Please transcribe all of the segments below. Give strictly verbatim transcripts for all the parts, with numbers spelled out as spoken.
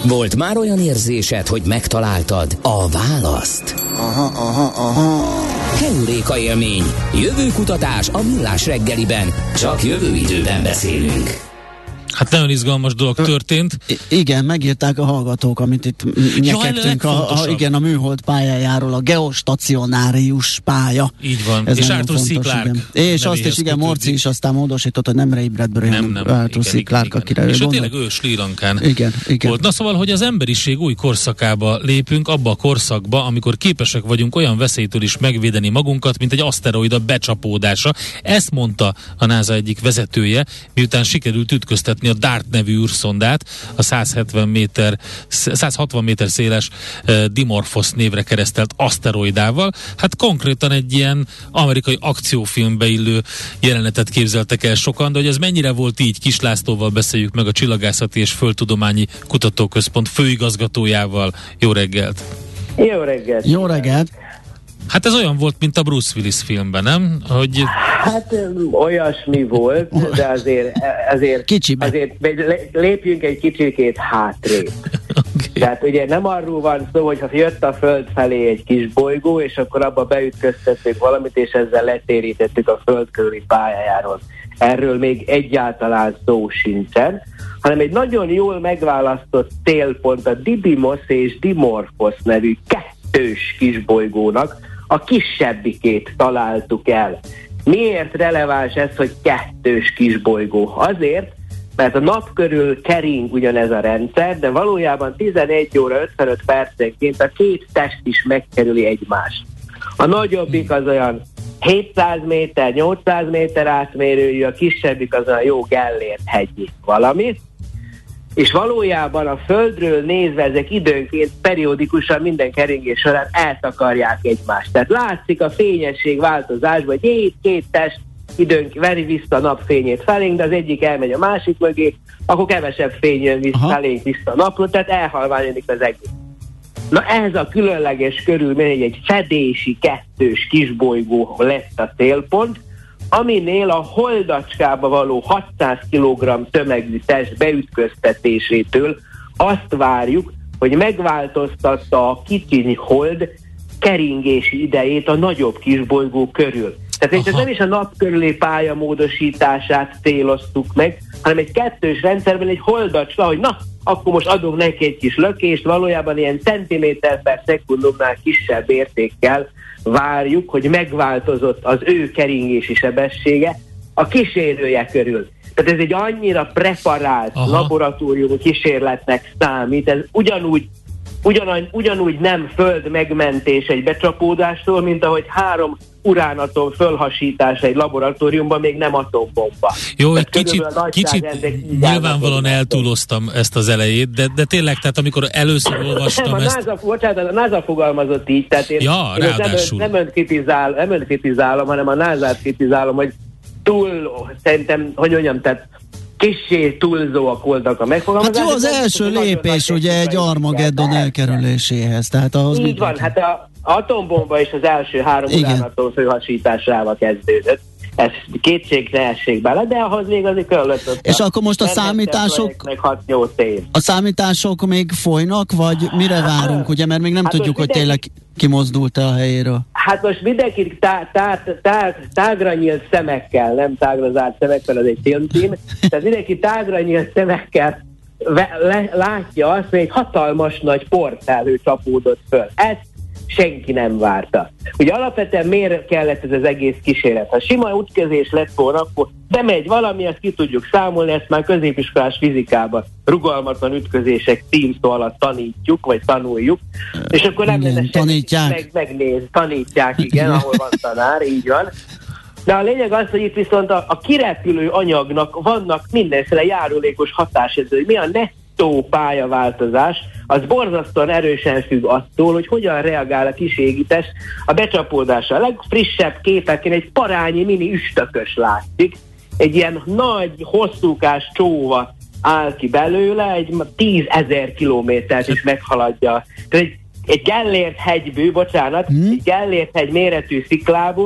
Volt már olyan érzésed, hogy megtaláltad a választ? Aha, aha, aha. Heuréka élmény. Jövőkutatás a Millás reggeliben. Csak jövő időben beszélünk. Hát nagyon izgalmas dolog történt. I- igen, megírták a hallgatók, amit itt nyekedtünk. Ja, a, a, igen, a műhold pályájáról, a geostacionárius pálya. Így van. Ez és Arthur C. Clarke. És azt is, igen, Morci is aztán módosított, hogy nem Ray Bradbury, nem, nem, Arthur C. Clarke, akire és ő tényleg ő Sri Lankán igen, igen. volt. Na szóval, hogy az emberiség új korszakába lépünk, abba a korszakba, amikor képesek vagyunk olyan veszélytől is megvédeni magunkat, mint egy aszteroida becsapódása. Ezt mondta a NASA egyik vezetője, miután sikerült ütköztetni a DART nevű űrszondát, a száz hetven méter, száz hatvan méter széles uh, Dimorphos névre keresztelt aszteroidával. Hát konkrétan egy ilyen amerikai akciófilmbe illő jelenetet képzeltek el sokan, de hogy ez mennyire volt így, Kis Lászlóval beszéljük meg, a Csillagászati és Földtudományi Kutatóközpont főigazgatójával. Jó reggelt! Jó reggelt! Jó reggelt! Hát ez olyan volt, mint a Bruce Willis filmben, nem? Hogy... Hát olyasmi volt, de azért, azért, azért lépjünk egy kicsikét hátrébb. Okay. Tehát ugye nem arról van szó, hogy ha jött a Föld felé egy kis bolygó, és akkor abba beütköztettük valamit, és ezzel letérítettük a Föld körüli pályájáról. Erről még egyáltalán szó sincsen, hanem egy nagyon jól megválasztott célpont a Didymos és Dimorphos nevű kettős kisbolygónak a kisebbikét találtuk el. Miért releváns ez, hogy kettős kisbolygó? Azért, mert a nap körül kering ugyanez a rendszer, de valójában tizenegy óra ötvenöt percenként a két test is megkerüli egymást. A nagyobbik az olyan hétszáz méter, nyolcszáz méter átmérőjű, a kisebbik az olyan jó Gellért hegyi valami, és valójában a Földről nézve ezek időnként periódikusan minden keringés során eltakarják egymást. Tehát látszik a fényesség változásban, hogy két, két test időnként veri vissza a napfényét felénk, de az egyik elmegy a másik mögé, akkor kevesebb fény jön vissza felénk vissza a napról, tehát elhalványodik az egész. Na ez a különleges körülmény, egy fedési kettős kisbolygó lett a célpont, aminél a holdacskába való hatszáz kilogramm tömegű test beütköztetésétől azt várjuk, hogy megváltoztatta a kicsi hold keringési idejét a nagyobb kisbolygó körül. Tehát ez nem is a nap körüli pálya módosítását céloztuk meg, hanem egy kettős rendszerben egy holdacska, hogy na, akkor most adunk neki egy kis lökést, valójában ilyen centiméter per szekundumnál kisebb értékkel várjuk, hogy megváltozott az ő keringési sebessége a kísérője körül. Tehát ez egy annyira preparált Aha. laboratóriumi kísérletnek számít, ez ugyanúgy, ugyanúgy, ugyanúgy nem föld megmentés egy becsapódástól, mint ahogy három uránatom fölhasítása egy laboratóriumban még nem atombomba. Jó, egy kicsit, kicsit nyilvánvalóan eltúloztam ezt az elejét, de, de tényleg, tehát amikor először olvastam nem, ezt... A NASA, bocsánat, a NASA fogalmazott így, tehát én, ja, én ráadásul. nem, önt kritizál, nem önt kritizálom, hanem a NASA-t kritizálom, hogy túl, szerintem, hogy mondjam, tehát kissé túlzóak voltak a megfogalmazások. Hát jó, az első lépés ugye egy Armageddon elkerüléséhez. Tehát ahhoz így van, hát a atombomba is az első három uránatom főhasításával kezdődött. Ez kétség ne essék bele, de ahhoz még azért kellett. És akkor most a számítások a számítások még folynak, vagy mire várunk, ugye, mert még nem hát tudjuk, hogy tényleg kimozdult-e a helyéről. Hát most mindenki tá, tá, tá, tágra nyílt szemekkel, nem tágra zárt szemekkel, az egy filmcím, tehát mindenki tágra nyílt szemekkel ve, le, látja azt, hogy egy hatalmas nagy portálő csapódott föl. Ezt senki nem várta. Ugye alapvetően miért kellett ez az egész kísérlet? Ha sima útkezés lett volna, akkor bemegy valami, ezt ki tudjuk számolni, ezt már középiskolás fizikában rugalmatlan ütközések címszó alatt tanítjuk, vagy tanuljuk, és akkor nem lenne tanítják. Meg, megnéz, tanítják, igen, ahol van tanár, így van. De a lényeg az, hogy itt viszont a, a kirepülő anyagnak vannak mindenféle járulékos hatásai, hogy mi a nettó pályaváltozás, az borzasztóan erősen függ attól, hogy hogyan reagál a kis égitest a becsapódásra. A legfrissebb képeken egy parányi mini üstökös látszik, egy ilyen nagy, hosszúkás csóva áll ki belőle, egy tízezer kilométert is meghaladja. Tehát egy, egy Gellért hegyből, bocsánat, hmm. egy Gellért hegy méretű sziklából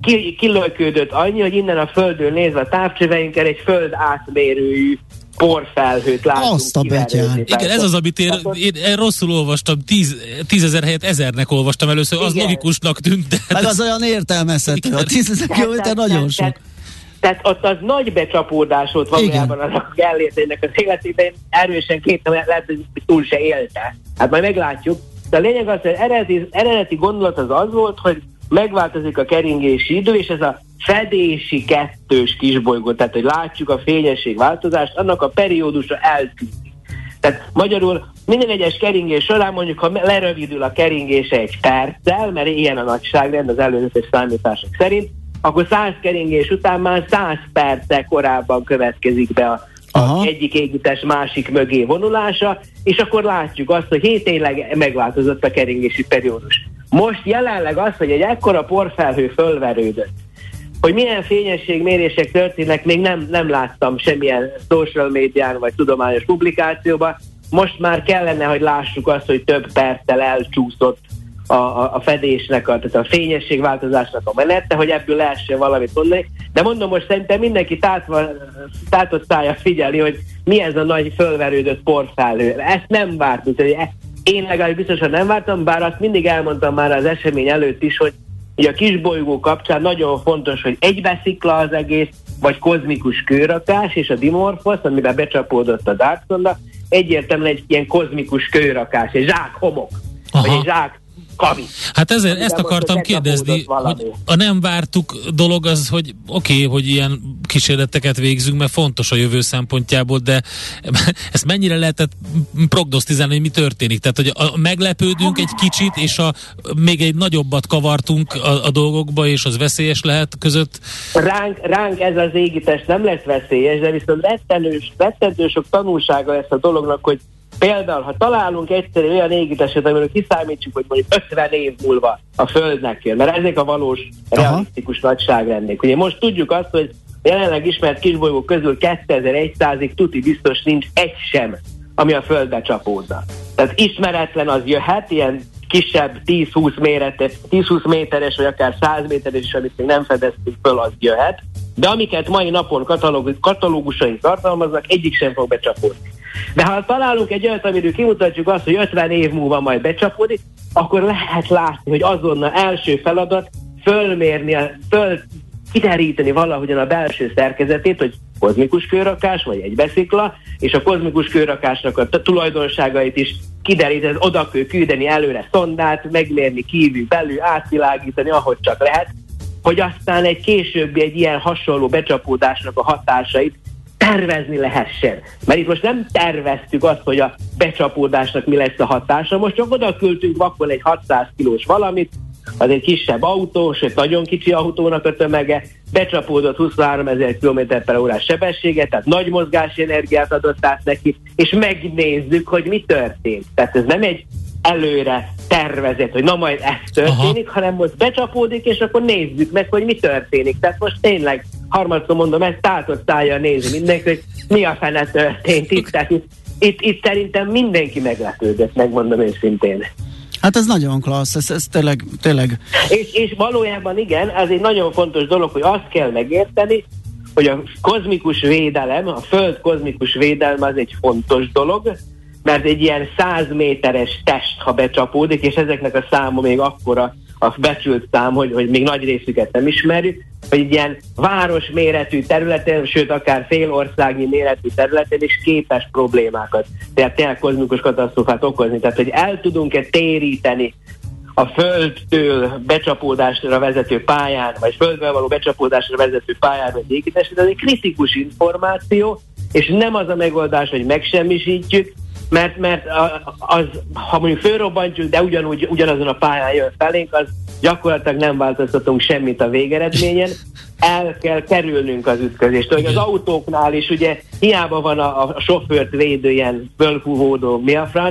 ki, kilökődött annyi, hogy innen a földről nézve a távcsöveinkkel egy föld átmérőjű porfelhőt látunk. Azt a betyár. Igen, ez az, amit én, én, én rosszul olvastam, tíz, tízezer helyett ezernek olvastam először, az igen. Logikusnak tűnt. De meg az olyan értelmezhető, a tízezer kilométer nagyon sok. Tehát, tehát ott az nagy becsapódás volt valójában annak a Gellérténynek az életében, erősen két, lehet, hogy túl se élte. Hát majd meglátjuk. De a lényeg az, hogy eredeti, eredeti gondolat az az volt, hogy megváltozik a keringési idő, és ez a fedési kettős kisbolygó, tehát hogy látjuk a fényességváltozást, annak a periódusa eltűnik. Tehát magyarul minden egyes keringés során mondjuk, ha lerövidül a keringése egy perccel, mert ilyen a nagyságrend az előzetes számítások szerint, akkor száz keringés után már száz perccel korábban következik be a Aha. egyik égitest másik mögé vonulása, és akkor látjuk azt, hogy hét tényleg megváltozott a keringési periódus. Most jelenleg az, hogy egy ekkora porfelhő fölverődött, hogy milyen fényességmérések történnek, még nem, nem láttam semmilyen social médián vagy tudományos publikációban. Most már kellene, hogy lássuk azt, hogy több perccel elcsúszott a, a, a fedésnek, a, tehát a fényességváltozásnak a menete, hogy ebből lehessen valamit mondani. De mondom, most szerintem mindenki tátva, tátott szája figyeli, hogy mi ez a nagy fölverődött porfelhő. Ezt nem vártuk. Én legalább biztosan nem vártam, bár azt mindig elmondtam már az esemény előtt is, hogy a kisbolygó kapcsán nagyon fontos, hogy egybeszikla az egész, vagy kozmikus kőrakás, és a Dimorphos, amiben becsapódott a Dark Sonda, egyértelműen egy ilyen kozmikus kőrakás, egy zsák homok, Aha. vagy egy zsák kavics. Hát ezért ezt akartam kérdezni, hogy a nem vártuk dolog az, hogy oké, okay, hogy ilyen kísérleteket végzünk, mert fontos a jövő szempontjából, de ezt mennyire lehetett prognosztizálni, hogy mi történik? Tehát, hogy a, meglepődünk egy kicsit, és a, még egy nagyobbat kavartunk a, a dolgokba, és az veszélyes lehet között? Ránk, ránk ez az égitest nem lesz veszélyes, de viszont rettenős, rettentő sok tanulsága lesz a dolognak, hogy például, ha találunk egyszerű olyan égitestet, amiről kiszámítsuk, hogy mondjuk ötven év múlva a Földnek jön, mert ezek a valós, realisztikus nagyságrendek. Ugye most tudjuk azt, hogy jelenleg ismert kisbolygók közül kétezer-százig tuti biztos nincs egy sem, ami a Földbe csapódna. Tehát ismeretlen az jöhet, ilyen kisebb tíz-húsz méretes, tíz-húsz méteres, vagy akár száz méteres is, amit még nem fedeztünk föl, az jöhet. De amiket mai napon katalógus, katalógusaink tartalmaznak, egyik sem fog becsapódni. De ha találunk egy olyat, amiről kimutatjuk azt, hogy ötven év múlva majd becsapódik, akkor lehet látni, hogy azonnal első feladat fölmérni, föl kideríteni valahogyan a belső szerkezetét, hogy kozmikus kőrakás, vagy egy beszikla, és a kozmikus kőrakásnak a tulajdonságait is kideríteni, oda kell küldeni előre szondát, megmérni kívül, belül, átvilágítani, ahogy csak lehet, hogy aztán egy későbbi, egy ilyen hasonló becsapódásnak a hatásait tervezni lehessen. Mert itt most nem terveztük azt, hogy a becsapódásnak mi lesz a hatása, most csak oda küldtünk vakon egy hatszáz kilós valamit, az egy kisebb autó, sőt nagyon kicsi autónak a tömege, becsapódott huszonháromezer kilométer per órás sebessége, tehát nagy mozgási energiát adott át neki, és megnézzük, hogy mi történt. Tehát ez nem egy előre tervezett, hogy na majd ez történik, Aha. hanem most becsapódik, és akkor nézzük meg, hogy mi történik. Tehát most tényleg, harmadszor mondom, ezt tátott szájjal nézi mindenki, hogy mi a fene történt itt. Tehát itt, itt, itt szerintem mindenki meglepődött, megmondom őszintén. Hát ez nagyon klassz, ez, ez tényleg... tényleg. És, és valójában igen, ez egy nagyon fontos dolog, hogy azt kell megérteni, hogy a kozmikus védelem, a Föld kozmikus védelme az egy fontos dolog, mert egy ilyen száz méteres test, ha becsapódik, és ezeknek a száma még akkora, a becsült szám, hogy, hogy még nagy részüket nem ismerjük, hogy egy ilyen városméretű területen, sőt akár félországi méretű területen is képes problémákat, tehát tényleg kozmikus katasztrófát okozni. Tehát, hogy el tudunk-e téríteni a Földtől becsapódásra vezető pályán, vagy Földben való becsapódásra vezető pályán, vagy égitestet, ez egy kritikus információ, és nem az a megoldás, hogy megsemmisítjük, mert, mert az, ha mondjuk fölrobbantjuk, de ugyanúgy, ugyanazon a pályán jön felénk, az gyakorlatilag nem változtatunk semmit a végeredményen, el kell kerülnünk az ütközést. Az autóknál is ugye hiába van a, a sofőrt védő ilyen fölfúvódó mi a franc,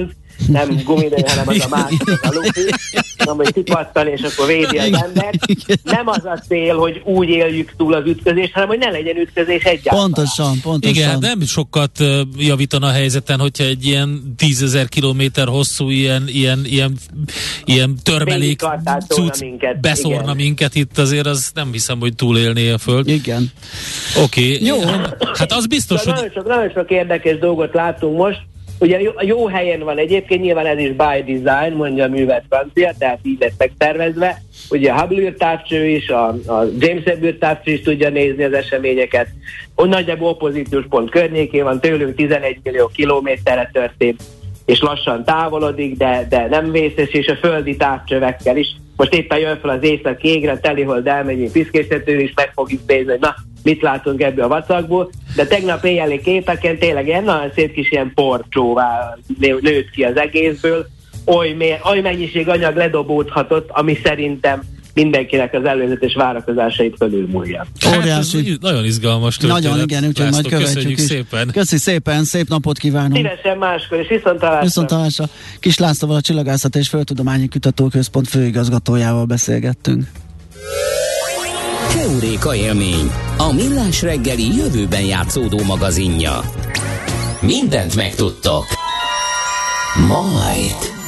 nem gumidő, hanem az a másik, az a lufi, hogy kipattan, és akkor védi az ember. Nem az a cél, hogy úgy éljük túl az ütközést, hanem hogy ne legyen ütközés egyáltalán. Pontosan, pontosan. Igen, nem sokat javítana a helyzeten, hogyha egy ilyen tízezer kilométer hosszú ilyen, ilyen, ilyen, ilyen törmelék cucc beszórna igen. minket itt, azért az nem hiszem, hogy túlélné a Föld. Igen. Oké. Okay. Jó. Hát az biztos, hogy... Nagyon sok, nagyon sok érdekes dolgot látunk most. Ugye jó, jó helyen van egyébként, nyilván ez is by design, mondja a művet francia, tehát így lett megtervezve. Ugye a Hubble űrtávcső is, a, a James Webb űrtávcső is tudja nézni az eseményeket. Ott nagyjából opozíciós pont környékén van, tőlünk tizenegy millió kilométerre történt, és lassan távolodik, de, de nem vészes, és a földi távcsövekkel is. Most éppen jön fel az északi égre, telihold elmegyünk piszkéstetőn is, meg fogjuk nézni, hogy na, mit látunk ebből a vacakból, de tegnap éjjeli képeken tényleg ilyen nagyon szép kis ilyen porcsóvá nőtt ki az egészből, oly, mély, oly mennyiség anyag ledobódhatott, ami szerintem mindenkinek az előzetes várakozásait fölülmúlja. Hát ez nagyon izgalmas történet. Nagyon, igen, úgyhogy majd követjük is. Szépen. Köszi szépen, szép napot kívánunk. Szívesen máskor, és viszontlátásra. Viszontlátásra. Kis Lászlóval, a Csillagászat és Földtudományi Kutatóközpont főigazgatójával beszélgettünk. Heuréka élmény, a millás reggeli jövőben játszódó magazinja. Mindent megtudtok. Majd.